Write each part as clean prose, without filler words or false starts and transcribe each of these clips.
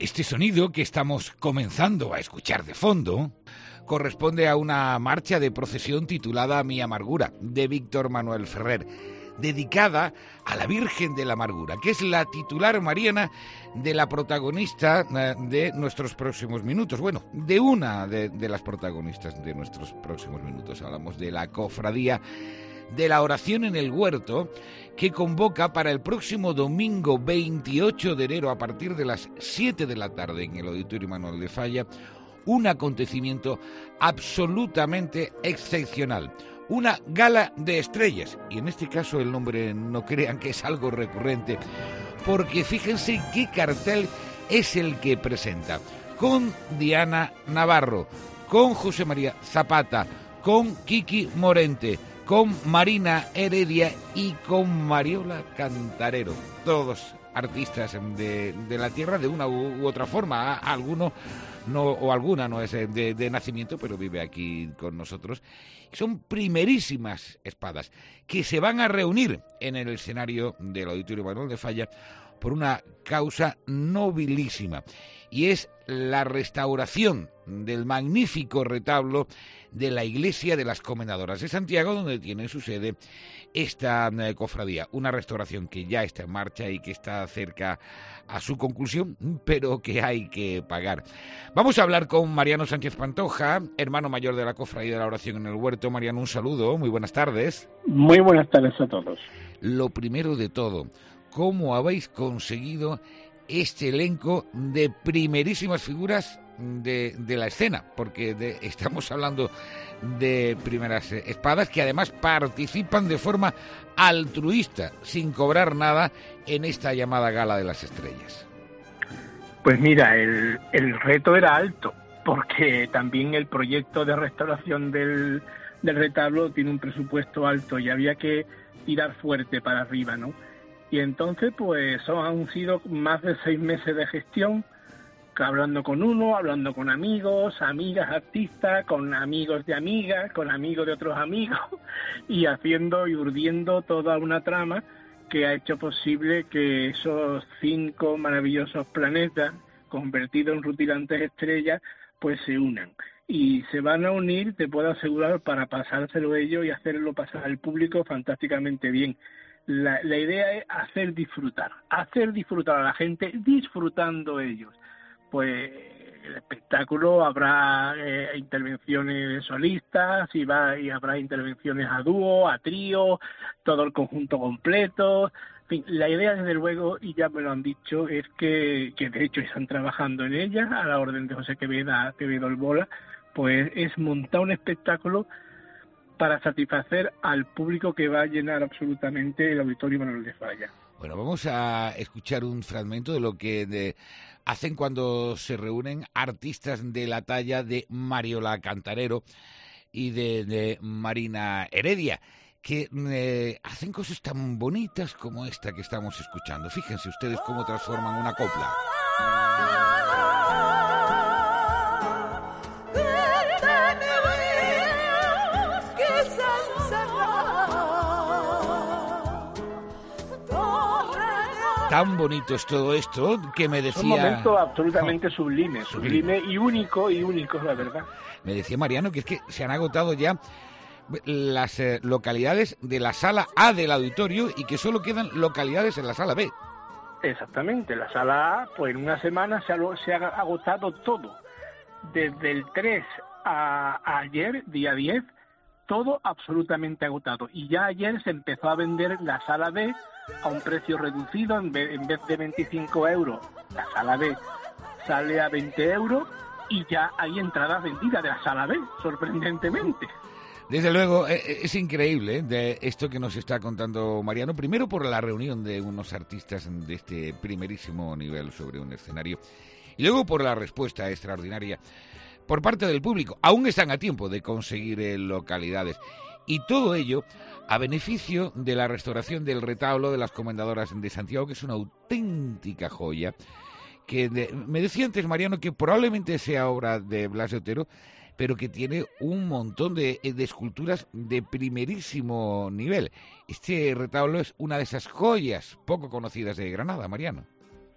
Este sonido que estamos comenzando a escuchar de fondo corresponde a una marcha de procesión titulada Mi Amargura, de Víctor Manuel Ferrer, dedicada a la Virgen de la Amargura, que es la titular mariana de la protagonista de nuestros próximos minutos. Bueno, de una de las protagonistas de nuestros próximos minutos. Hablamos de la cofradía de la oración en el huerto, que convoca para el próximo domingo 28 de enero a partir de las 7 de la tarde en el Auditorio Manuel de Falla, un acontecimiento absolutamente excepcional. Una gala de estrellas, y en este caso el nombre no crean que es algo recurrente, porque fíjense qué cartel es el que presenta, con Diana Navarro, con José María Zapata, con Kiki Morente, con Marina Heredia y con Mariola Cantarero, todos artistas de la tierra de una u otra forma. Alguno no, o alguna no es de nacimiento, pero vive aquí con nosotros. Son primerísimas espadas que se van a reunir en el escenario del Auditorio Manuel de Falla por una causa nobilísima, y es la restauración del magnífico retablo de la Iglesia de las Comendadoras de Santiago, donde tiene su sede esta cofradía. Una restauración que ya está en marcha y que está cerca a su conclusión, pero que hay que pagar. Vamos a hablar con Mariano Sánchez Pantoja, hermano mayor de la Cofradía de la Oración en el Huerto. Mariano, un saludo, muy buenas tardes. Muy buenas tardes a todos. Lo primero de todo, ¿cómo habéis conseguido este elenco de primerísimas figuras de la escena? Porque estamos hablando de primeras espadas que además participan de forma altruista, sin cobrar nada, en esta llamada Gala de las Estrellas. Pues mira, el reto era alto, porque también el proyecto de restauración del retablo tiene un presupuesto alto y había que tirar fuerte para arriba, ¿no? Y entonces, pues han sido más de 6 meses de gestión, hablando con uno, hablando con amigos, amigas artistas, con amigos de amigas, con amigos de otros amigos, y haciendo y urdiendo toda una trama que ha hecho posible que esos 5 maravillosos planetas, convertidos en rutilantes estrellas, pues se unan. Y se van a unir, te puedo asegurar, para pasárselo ellos y hacerlo pasar al público fantásticamente bien. La idea es hacer disfrutar a la gente, disfrutando ellos. Pues el espectáculo habrá intervenciones solistas y habrá intervenciones a dúo, a trío, todo el conjunto completo. En fin, la idea, desde luego, y ya me lo han dicho, es que de hecho están trabajando en ella, a la orden de José Quevedo el Bola, pues es montar un espectáculo para satisfacer al público que va a llenar absolutamente el Auditorio Manuel de Falla. Bueno, vamos a escuchar un fragmento de lo que hacen cuando se reúnen artistas de la talla de Mariola Cantarero y de Marina Heredia, que hacen cosas tan bonitas como esta que estamos escuchando. Fíjense ustedes cómo transforman una copla. Tan bonito es todo esto que me decía... Un momento absolutamente sublime y único, la verdad. Me decía Mariano que es que se han agotado ya las localidades de la sala A del auditorio y que solo quedan localidades en la sala B. Exactamente, la sala A, pues en una semana se ha agotado todo. Desde el 3 a ayer, día 10, todo absolutamente agotado. Y ya ayer se empezó a vender la sala B a un precio reducido. En vez de 25 euros, la sala B sale a 20 euros y ya hay entradas vendidas de la sala B, sorprendentemente. Desde luego, es increíble de esto que nos está contando Mariano, primero por la reunión de unos artistas de este primerísimo nivel sobre un escenario, y luego por la respuesta extraordinaria por parte del público. Aún están a tiempo de conseguir localidades, y todo ello a beneficio de la restauración del retablo de las Comendadoras de Santiago, que es una auténtica joya, que me decía antes Mariano que probablemente sea obra de Blas de Otero, pero que tiene un montón de esculturas de primerísimo nivel. Este retablo es una de esas joyas poco conocidas de Granada, Mariano.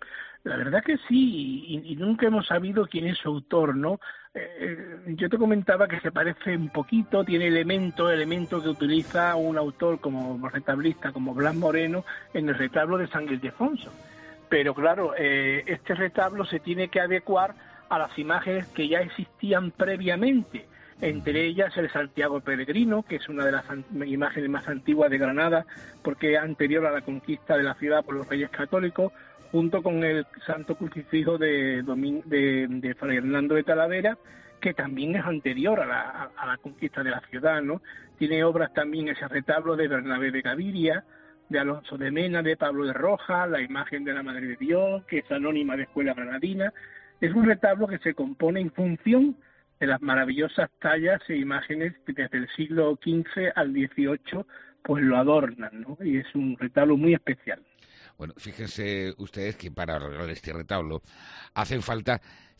La verdad que sí, y nunca hemos sabido quién es su autor, ¿no? Yo te comentaba que se parece un poquito, tiene elementos que utiliza un autor como retablista, como Blas Moreno, en el retablo de San Ildefonso. Pero claro, este retablo se tiene que adecuar a las imágenes que ya existían previamente, entre ellas el Santiago Peregrino, que es una de las imágenes más antiguas de Granada, porque es anterior a la conquista de la ciudad por los Reyes Católicos, junto con el Santo Crucifijo de Fray Hernando de Talavera, que también es anterior a la conquista de la ciudad, ¿no? Tiene obras también ese retablo de Bernabé de Gaviria, de Alonso de Mena, de Pablo de Rojas, la imagen de la Madre de Dios, que es anónima de Escuela Granadina. Es un retablo que se compone en función de las maravillosas tallas e imágenes que desde el siglo XV al XVIII pues lo adornan, ¿no? Y es un retablo muy especial. Bueno, fíjense ustedes que para arreglar este retablo hacen falta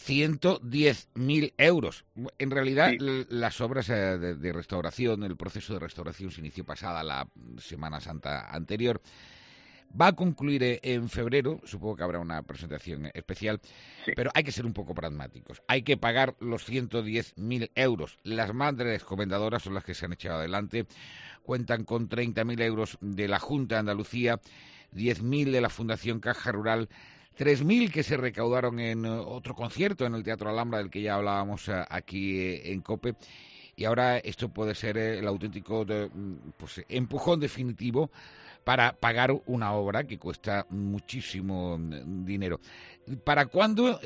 110.000 euros. En realidad, sí, las obras de restauración, el proceso de restauración se inició pasada la Semana Santa anterior. Va a concluir en febrero, supongo que habrá una presentación especial, sí, pero hay que ser un poco pragmáticos. Hay que pagar los 110.000 euros. Las madres comendadoras son las que se han echado adelante. Cuentan con 30.000 euros de la Junta de Andalucía, 10.000 de la Fundación Caja Rural, 3.000 que se recaudaron en otro concierto en el Teatro Alhambra, del que ya hablábamos aquí en COPE, y ahora esto puede ser el auténtico empujón definitivo para pagar una obra que cuesta muchísimo dinero. ¿Para cuándo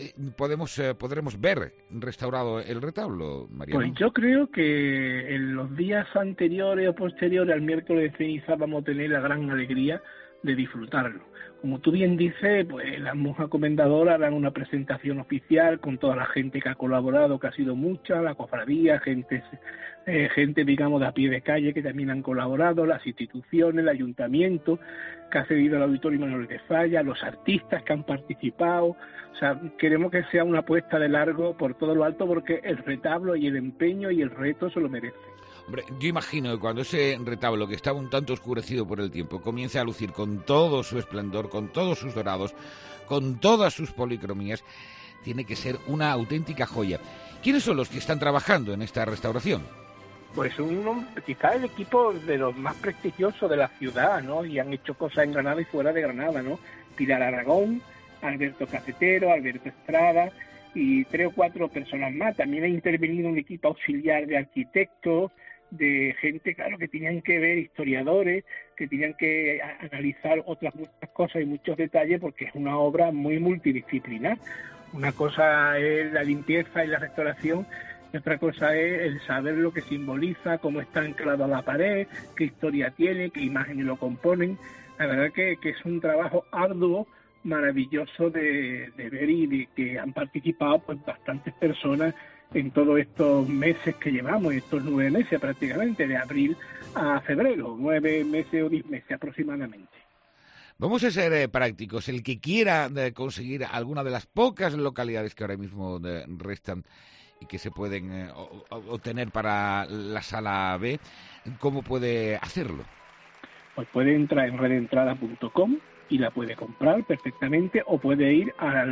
podremos ver restaurado el retablo, Mariano? Pues yo creo que en los días anteriores o posteriores al miércoles de ceniza vamos a tener la gran alegría de disfrutarlo. Como tú bien dices, pues las monjas comendadoras harán una presentación oficial con toda la gente que ha colaborado, que ha sido mucha, la cofradía, gente digamos de a pie de calle que también han colaborado, las instituciones, el ayuntamiento que ha cedido al Auditorio Manuel de Falla, los artistas que han participado. O sea, queremos que sea una apuesta de largo por todo lo alto, porque el retablo y el empeño y el reto se lo merecen. Hombre, yo imagino que cuando ese retablo, que estaba un tanto oscurecido por el tiempo, comience a lucir con todo su esplendor, con todos sus dorados, con todas sus policromías, tiene que ser una auténtica joya. ¿Quiénes son los que están trabajando en esta restauración? Pues quizás el equipo de los más prestigiosos de la ciudad, ¿no? Y han hecho cosas en Granada y fuera de Granada, ¿no? Pilar Aragón, Alberto Cafetero, Alberto Estrada y 3 o 4 personas más. También ha intervenido un equipo auxiliar de arquitectos, de gente, claro, que tenían que ver, historiadores, que tenían que analizar otras muchas cosas y muchos detalles, porque es una obra muy multidisciplinar. Una cosa es la limpieza y la restauración, y otra cosa es el saber lo que simboliza, cómo está anclado a la pared, qué historia tiene, qué imágenes lo componen. La verdad que es un trabajo arduo, maravilloso de ver, y de que han participado pues bastantes personas en todos estos meses que llevamos, estos 9 meses prácticamente, de abril a febrero, 9 meses o 10 meses aproximadamente. Vamos a ser prácticos. El que quiera conseguir alguna de las pocas localidades que ahora mismo restan y que se pueden obtener para la sala B, ¿cómo puede hacerlo? Pues puede entrar en redentrada.com y la puede comprar perfectamente, o puede ir a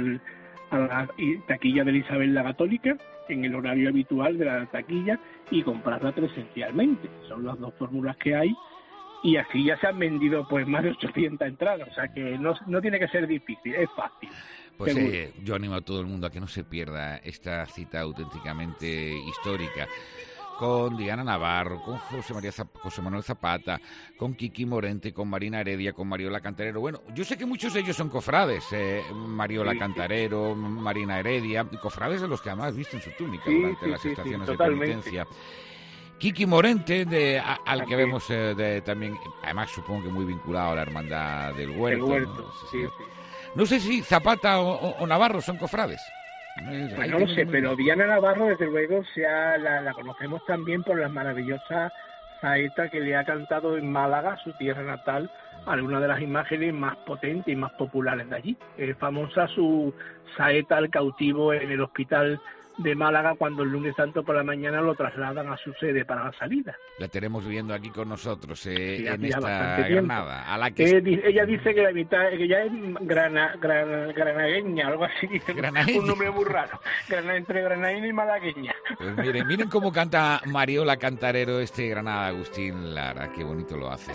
la taquilla de la Isabel la Católica en el horario habitual de la taquilla y comprarla presencialmente. Son las dos fórmulas que hay, y así ya se han vendido pues más de 800 entradas, o sea que no tiene que ser difícil, es fácil. Pues yo animo a todo el mundo a que no se pierda esta cita auténticamente histórica, con Diana Navarro, con José Manuel Zapata, con Kiki Morente, con Marina Heredia, con Mariola Cantarero. Bueno, yo sé que muchos de ellos son cofrades, Mariola Cantarero, Marina Heredia, cofrades de los que además visten su túnica durante las estaciones de penitencia. Kiki Morente, al que vemos también, además supongo que muy vinculado a la Hermandad del Huerto. ¿No? Sí. No sé si Zapata o Navarro son cofrades. Pues no lo sé, pero Diana Navarro, desde luego, la conocemos también por las maravillosas saetas que le ha cantado en Málaga, su tierra natal, algunas de las imágenes más potentes y más populares de allí. Es famosa su saeta al cautivo en el hospital de Málaga, cuando el lunes santo por la mañana lo trasladan a su sede para la salida. La tenemos viendo aquí con nosotros Sí, en esta Granada. A la que ella dice que la mitad, que ya es granagueña, algo así, un nombre muy raro, entre granadina y malagueña. Pues miren cómo canta Mariola Cantarero Granada Agustín Lara, qué bonito lo hace.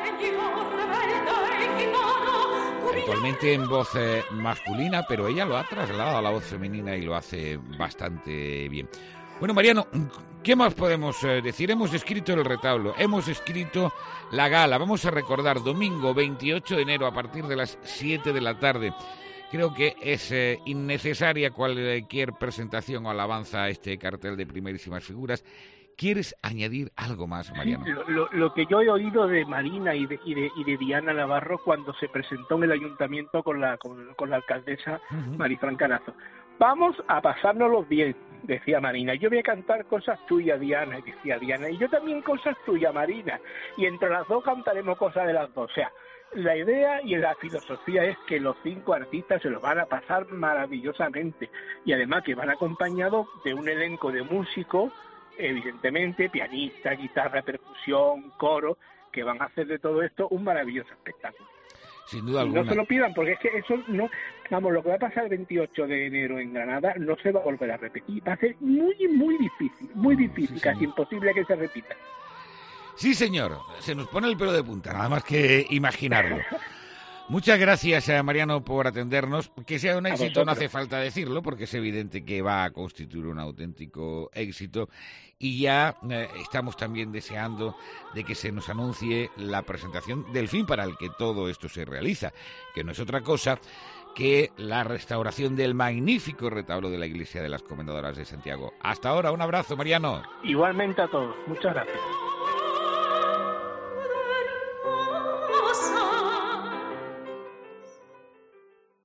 Actualmente en voz masculina, pero ella lo ha trasladado a la voz femenina y lo hace bastante bien. Bueno, Mariano, ¿qué más podemos decir? Hemos escrito el retablo, hemos escrito la gala. Vamos a recordar, domingo 28 de enero a partir de las 7 de la tarde. Creo que es innecesaria cualquier presentación o alabanza a este cartel de primerísimas figuras. ¿Quieres añadir algo más, Mariano? Sí, lo que yo he oído de Marina y de Diana Navarro cuando se presentó en el ayuntamiento con la alcaldesa Marifran Carazo. Vamos a pasárnoslo bien, decía Marina. Yo voy a cantar cosas tuyas, Diana, decía Diana. Y yo también cosas tuyas, Marina. Y entre las dos cantaremos cosas de las dos. O sea, la idea y la filosofía es que los 5 artistas se los van a pasar maravillosamente. Y además que van acompañados de un elenco de músicos, evidentemente, pianista, guitarra, percusión, coro, que van a hacer de todo esto un maravilloso espectáculo. Sin duda alguna. No se lo pidan, porque es que eso no, vamos, lo que va a pasar el 28 de enero en Granada no se va a volver a repetir. Va a ser muy difícil, Sí, casi imposible que se repita. Sí, señor, se nos pone el pelo de punta, nada más que imaginarlo. Muchas gracias, Mariano, por atendernos. Que sea un éxito no hace falta decirlo, porque es evidente que va a constituir un auténtico éxito. Y ya estamos también deseando de que se nos anuncie la presentación del fin para el que todo esto se realiza, que no es otra cosa que la restauración del magnífico retablo de la Iglesia de las Comendadoras de Santiago. Hasta ahora, un abrazo, Mariano. Igualmente a todos. Muchas gracias.